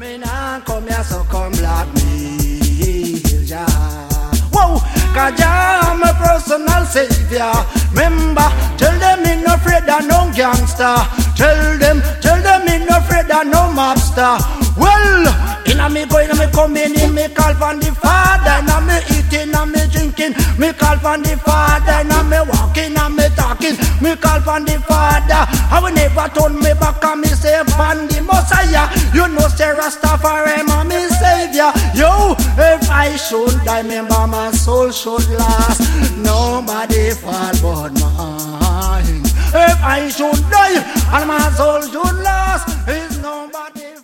Me nah come here so come block me, Jah. Whoa, 'cause Jah am my personal savior. Remember, tell them me no afraid of no gangster. Tell them me no afraid of no mobster. Well, inna me go, inna me come in me call for the Father. Inna me eating, inna me drinking, me call for the Father. Inna me walking, inna me talking, me call for the Father. I will never turn me back and me say upon the Messiah. You know say Rastafari am me savior. Yo, if I should die, remember my soul should last. Nobody fall but mine. If I should die and my soul should last, is nobody.